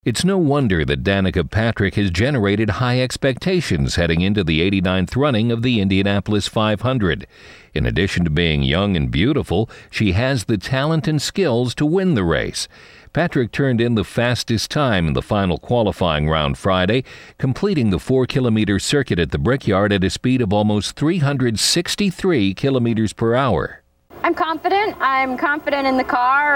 It's no wonder that Danica Patrick has generated high expectations heading into the 89th running of the Indianapolis 500. In addition to being young and beautiful, she has the talent and skills to win the race. Patrick turned in the fastest time in the final qualifying round Friday, completing the 4-kilometer circuit at the Brickyard at a speed of almost 363 kilometers per hour. I'm confident. I'm confident in the car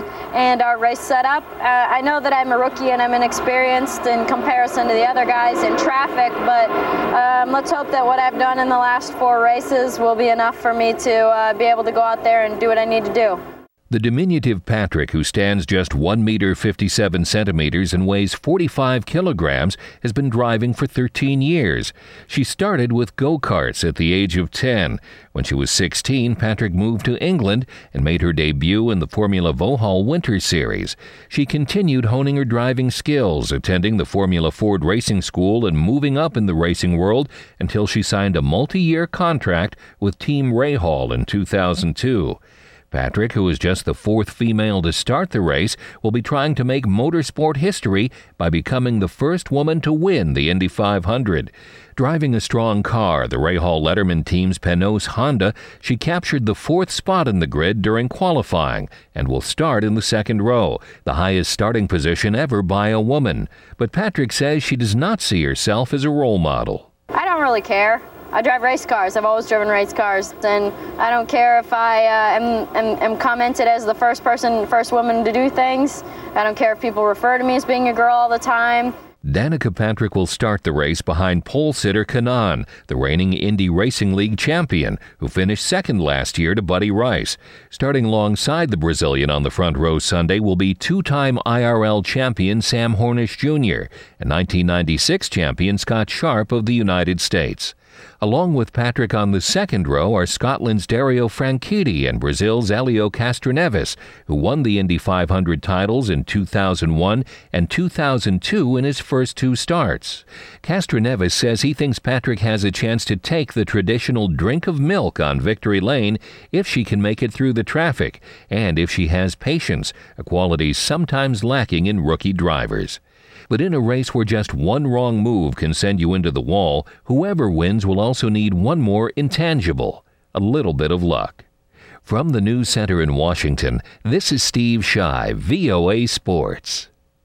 and our race setup. I know that I'm a rookie and I'm inexperienced in comparison to the other guys in traffic, but let's hope that what I've done in the last 4 races will be enough for me to be able to go out there and do what I need to do. The diminutive Patrick, who stands just 1 meter 57 centimeters and weighs 45 kilograms, has been driving for 13 years. She started with go-karts at the age of 10. When she was 16, Patrick moved to England and made her debut in the Formula Vauxhall Winter Series. She continued honing her driving skills, attending the Formula Ford Racing School and moving up in the racing world until she signed a multi-year contract with Team Rahal in 2002. Patrick, who is just the 4th female to start the race, will be trying to make motorsport history by becoming the first woman to win the Indy 500. Driving a strong car, the Rahal Letterman team's Penos Honda, she captured the 4th spot in the grid during qualifying and will start in the 2nd row, the highest starting position ever by a woman. But Patrick says she does not see herself as a role model. I don't really care. I drive race cars. I've always driven race cars, and I don't care if I am commented as the first woman to do things. I don't care if people refer to me as being a girl all the time. Danica Patrick will start the race behind pole sitter Kanaan, the reigning Indy Racing League champion, who finished 2nd last year to Buddy Rice. Starting alongside the Brazilian on the front row Sunday will be 2-time IRL champion Sam Hornish Jr. and 1996 champion Scott Sharp of the United States. Along with Patrick on the 2nd row are Scotland's Dario Franchitti and Brazil's Helio Castroneves, who won the Indy 500 titles in 2001 and 2002 in his first 2 starts. Castroneves says he thinks Patrick has a chance to take the traditional drink of milk on victory lane if she can make it through the traffic, and if she has patience, a quality sometimes lacking in rookie drivers. But in a race where just one wrong move can send you into the wall, whoever wins will also need one more intangible: a little bit of luck. From the News Center in Washington, this is Steve Scheid, VOA Sports.